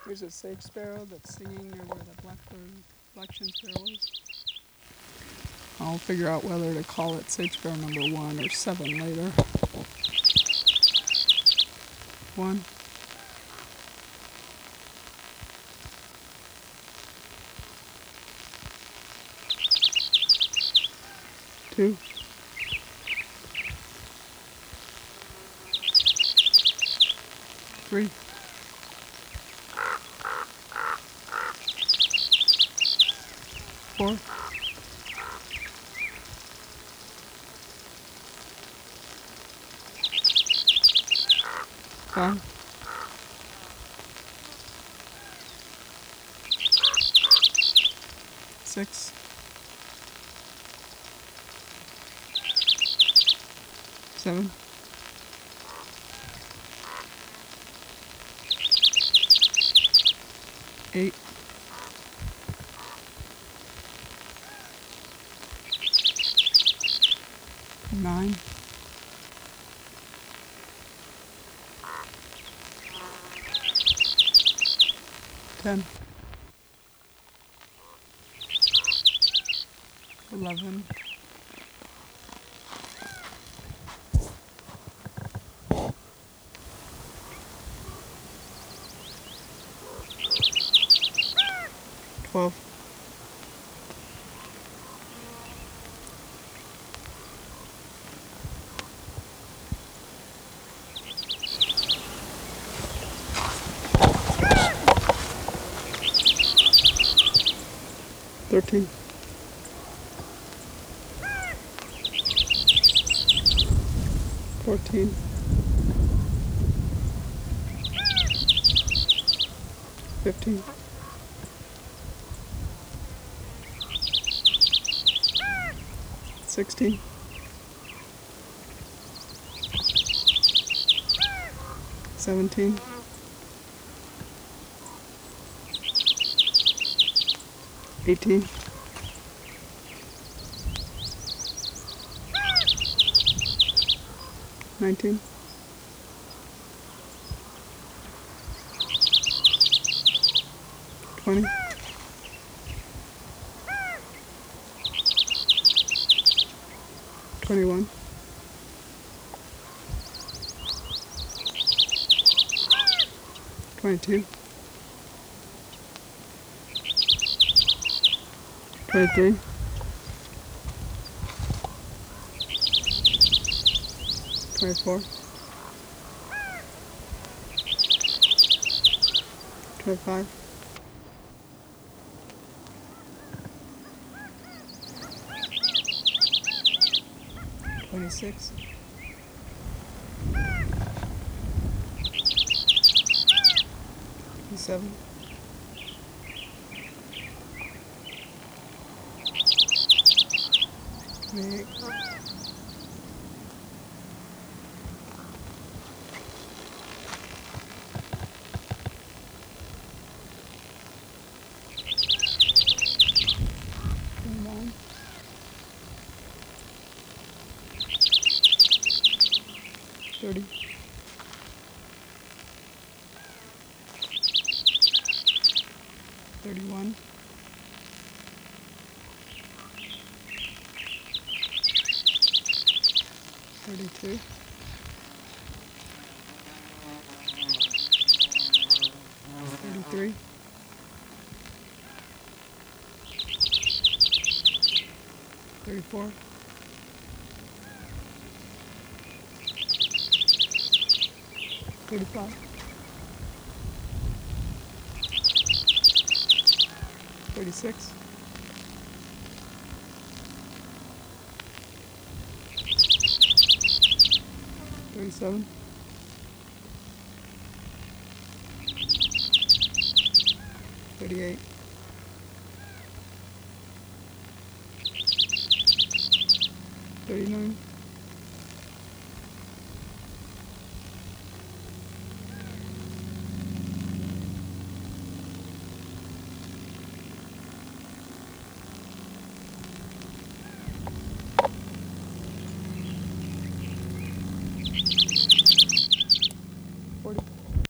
There's a sage sparrow that's singing near where the black-chin sparrow is. I'll figure out whether to call it sage sparrow number 1 or 7 later. 1. 2. 3. 4. 5. 6. 7. 8. 9. 10. 11. 12. 13. 14. 15. 16. 17. 18. 19. 20. 21. 22. 23. 24. 25. 26. 27. 28. 29. 30. 31. 32. 33. 34. 35. 36. 37. 38. 39.